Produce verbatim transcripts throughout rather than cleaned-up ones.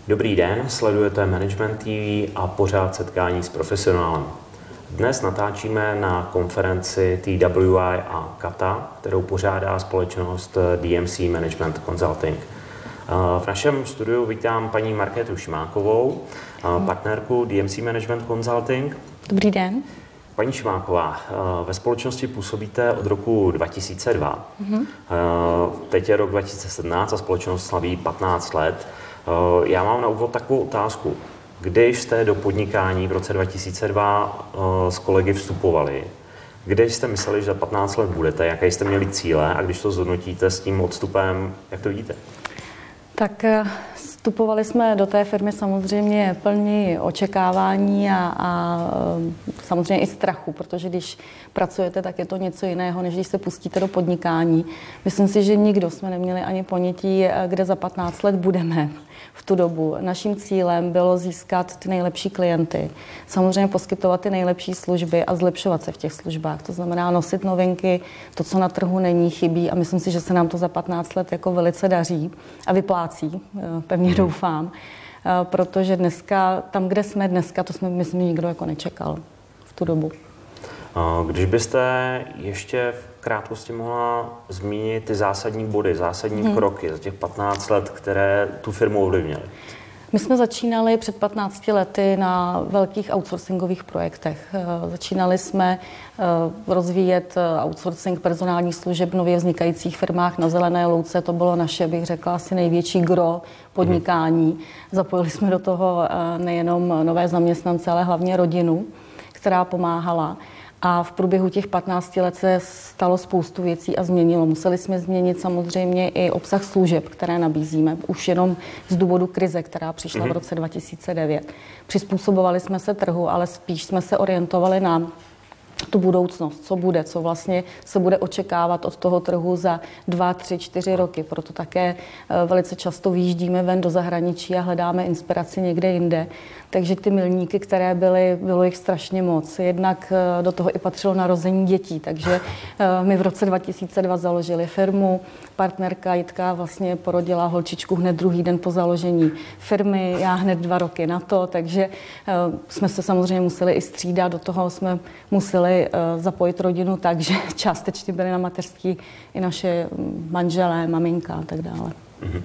Dobrý den, sledujete Management T V a pořád setkání s profesionálem. Dnes natáčíme na konferenci T W I a Kata, kterou pořádá společnost D M C Management Consulting. V našem studiu vítám paní Markétu Šimákovou, partnerku D M C Management Consulting. Dobrý den. Paní Šimáková, ve společnosti působíte od roku dva tisíce dva. Mm-hmm. Teď je rok dva tisíce sedmnáct a společnost slaví patnáct let. Já mám na úvod takovou otázku. Když jste do podnikání v roce dva tisíce dva s kolegy vstupovali, kde jste mysleli, že za patnáct let budete, jaké jste měli cíle a když to zhodnotíte s tím odstupem, jak to vidíte? Tak vstupovali jsme do té firmy samozřejmě plní očekávání a, a samozřejmě i strachu, protože když pracujete, tak je to něco jiného, než když se pustíte do podnikání. Myslím si, že nikdo jsme neměli ani ponětí, kde za patnáct let budeme v tu dobu. Naším cílem bylo získat ty nejlepší klienty, samozřejmě poskytovat ty nejlepší služby a zlepšovat se v těch službách. To znamená nosit novinky, to, co na trhu není, chybí a myslím si, že se nám to za patnáct let jako velice daří a vyplácí, pevně doufám, protože dneska, tam, kde jsme dneska, to jsme, myslím, nikdo jako nečekal v tu dobu. Když byste ještě v krátkosti mohla zmínit ty zásadní body, zásadní hmm. kroky za těch patnáct let, které tu firmu ovlivnily. My jsme začínali před patnácti lety na velkých outsourcingových projektech. Začínali jsme rozvíjet outsourcing personálních služeb v nově vznikajících firmách na Zelené louce. To bylo naše, bych řekla, asi největší gro podnikání. Zapojili jsme do toho nejenom nové zaměstnance, ale hlavně rodinu, která pomáhala. A v průběhu těch patnácti let se stalo spoustu věcí a změnilo. Museli jsme změnit samozřejmě i obsah služeb, které nabízíme, už jenom z důvodu krize, která přišla v roce dva tisíce devět. Přizpůsobovali jsme se trhu, ale spíš jsme se orientovali na tu budoucnost, co bude, co vlastně se bude očekávat od toho trhu za dva, tři, čtyři roky. Proto také velice často vyjíždíme ven do zahraničí a hledáme inspiraci někde jinde. Takže ty milníky, které byly, bylo jich strašně moc. Jednak do toho i patřilo narození dětí, takže my v roce dva tisíce dva založili firmu. Partnerka Jitka vlastně porodila holčičku hned druhý den po založení firmy, já hned dva roky na to, takže jsme se samozřejmě museli i střídat, do toho jsme museli zapojit rodinu tak, že částečně byly na mateřský i naše manželé, maminka a tak dále. Mm-hmm.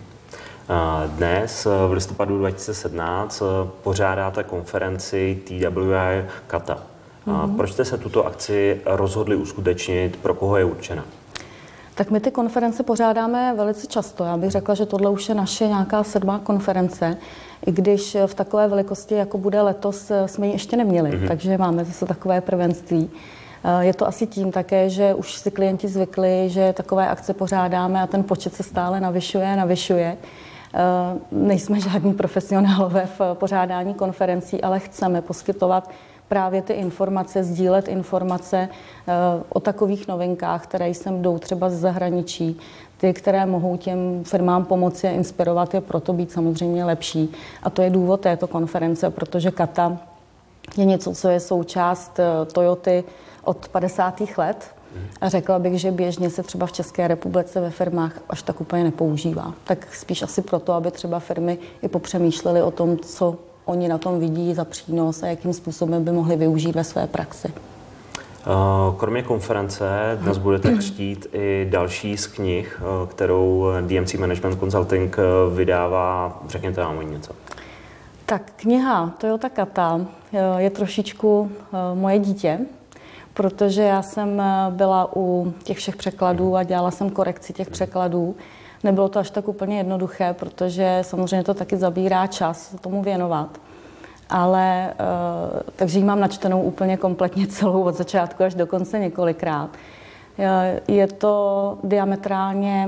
Dnes v listopadu dva tisíce sedmnáct pořádáte konferenci T W I Kata. Mm-hmm. Proč jste se tuto akci rozhodli uskutečnit, pro koho je určena? Tak my ty konference pořádáme velice často. Já bych řekla, že tohle už je naše nějaká sedmá konference, i když v takové velikosti, jako bude letos, jsme ji ještě neměli, mm-hmm. takže máme zase takové prvenství. Je to asi tím také, že už si klienti zvykli, že takové akce pořádáme a ten počet se stále navyšuje a navyšuje. Nejsme žádní profesionálové v pořádání konferencí, ale chceme poskytovat právě ty informace, sdílet informace o takových novinkách, které sem jdou třeba z zahraničí, ty, které mohou těm firmám pomoci a inspirovat je proto být samozřejmě lepší. A to je důvod této konference, protože Kata je něco, co je součást Toyoty od padesátých let. A řekla bych, že běžně se třeba v České republice ve firmách až tak úplně nepoužívá. Tak spíš asi proto, aby třeba firmy i popřemýšlely o tom, co oni na tom vidí za přínos a jakým způsobem by mohli využít ve své praxi. Kromě konference dnes budete křtít i další z knih, kterou D M C Management Consulting vydává. Řekněte nám něco. Tak kniha Toyota Kata je trošičku moje dítě, protože já jsem byla u těch všech překladů a dělala jsem korekci těch překladů. Nebylo to až tak úplně jednoduché, protože samozřejmě to taky zabírá čas tomu věnovat. Ale takže ji mám načtenou úplně kompletně celou od začátku až do konce několikrát. Je to diametrálně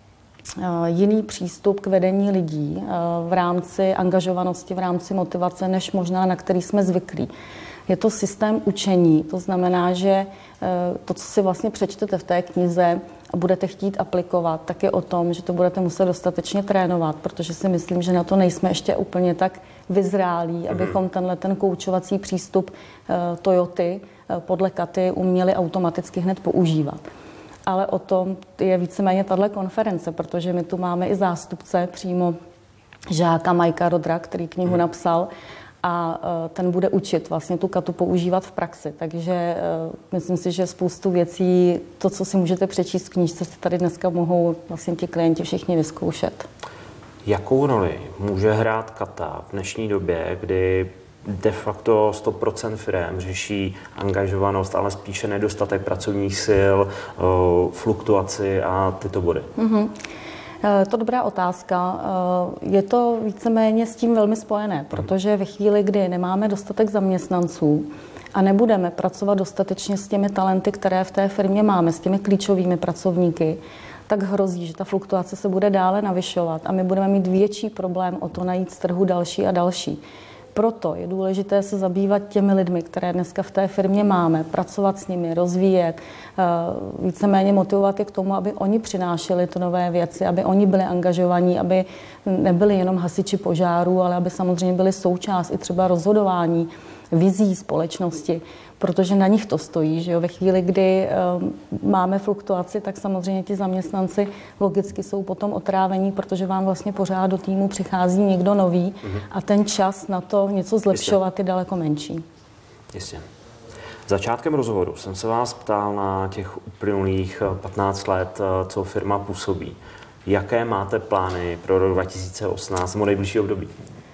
jiný přístup k vedení lidí v rámci angažovanosti, v rámci motivace, než možná na který jsme zvyklí. Je to systém učení, to znamená, že to, co si vlastně přečtete v té knize a budete chtít aplikovat, tak je o tom, že to budete muset dostatečně trénovat, protože si myslím, že na to nejsme ještě úplně tak vyzrálí, abychom tenhle ten koučovací přístup Toyoty podle Katy uměli automaticky hned používat. Ale o tom je víceméně tahle konference, protože my tu máme i zástupce přímo žáka Majka Rodra, který knihu napsal, a ten bude učit vlastně tu katu používat v praxi. Takže myslím si, že spoustu věcí, to, co si můžete přečíst v knížce, si tady dneska mohou vlastně ti klienti všichni vyzkoušet. Jakou roli může hrát kata v dnešní době, kdy de facto sto procent firem řeší angažovanost, ale spíše nedostatek pracovních sil, fluktuaci a tyto body? Mm-hmm. To je dobrá otázka. Je to víceméně s tím velmi spojené, protože ve chvíli, kdy nemáme dostatek zaměstnanců a nebudeme pracovat dostatečně s těmi talenty, které v té firmě máme, s těmi klíčovými pracovníky, tak hrozí, že ta fluktuace se bude dále navyšovat a my budeme mít větší problém o to najít z trhu další a další. Proto je důležité se zabývat těmi lidmi, které dneska v té firmě máme, pracovat s nimi, rozvíjet, víceméně motivovat je k tomu, aby oni přinášeli ty nové věci, aby oni byli angažovaní, aby nebyli jenom hasiči požáru, ale aby samozřejmě byli součást i třeba rozhodování, vizí společnosti, protože na nich to stojí, že jo? Ve chvíli, kdy uh, máme fluktuaci, tak samozřejmě ti zaměstnanci logicky jsou potom otrávení, protože vám vlastně pořád do týmu přichází někdo nový mm-hmm. a ten čas na to něco zlepšovat Jistě. je daleko menší. Jistě. Začátkem rozhovoru jsem se vás ptal na těch uplynulých patnáct let, co firma působí. Jaké máte plány pro rok dva tisíce osmnáct, nebo nejbližší období?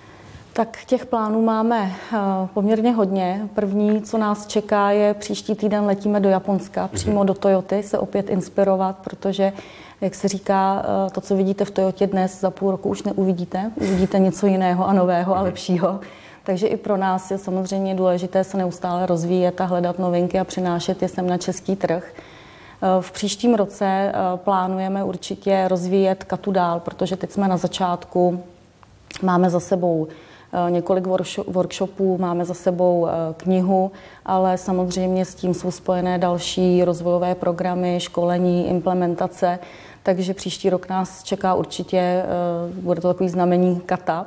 Tak těch plánů máme poměrně hodně. První, co nás čeká, je příští týden letíme do Japonska, mm-hmm. přímo do Toyoty, se opět inspirovat, protože, jak se říká, to, co vidíte v Toyotě dnes, za půl roku už neuvidíte. Uvidíte něco jiného a nového mm-hmm. a lepšího. Takže i pro nás je samozřejmě důležité se neustále rozvíjet a hledat novinky a přinášet je sem na český trh. V příštím roce plánujeme určitě rozvíjet katu dál, protože teď jsme na začátku, máme za sebou několik workshopů, máme za sebou knihu, ale samozřejmě s tím jsou spojené další rozvojové programy, školení, implementace, takže příští rok nás čeká určitě, bude to takový znamení kata.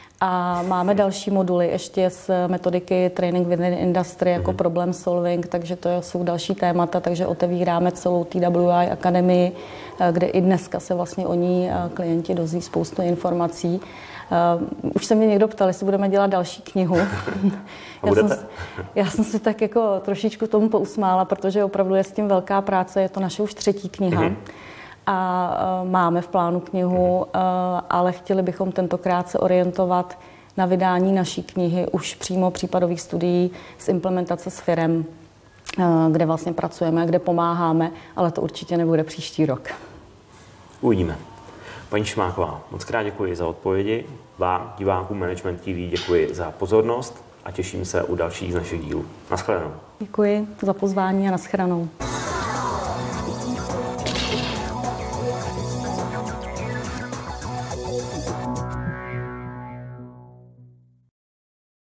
A máme další moduly ještě z metodiky Training within Industry jako mm-hmm. problem solving, takže to jsou další témata, takže otevíráme celou T W I akademii, kde i dneska se vlastně o ní klienti dozví spoustu informací. Uh, už se mě někdo ptal, jestli budeme dělat další knihu. já, jsem, já jsem si tak jako trošičku tomu pousmála, protože opravdu je s tím velká práce, je to naše už třetí kniha. Mm-hmm. A uh, máme v plánu knihu, uh, ale chtěli bychom tentokrát se orientovat na vydání naší knihy už přímo případových studií z implementace s firem, uh, kde vlastně pracujeme, kde pomáháme, ale to určitě nebude příští rok. Uvidíme. Paní Šmáková, moc krát děkuji za odpovědi. Vám, divákům Management T V, děkuji za pozornost a těším se u dalších z našich dílů. Naschledanou. Děkuji za pozvání a naschledanou.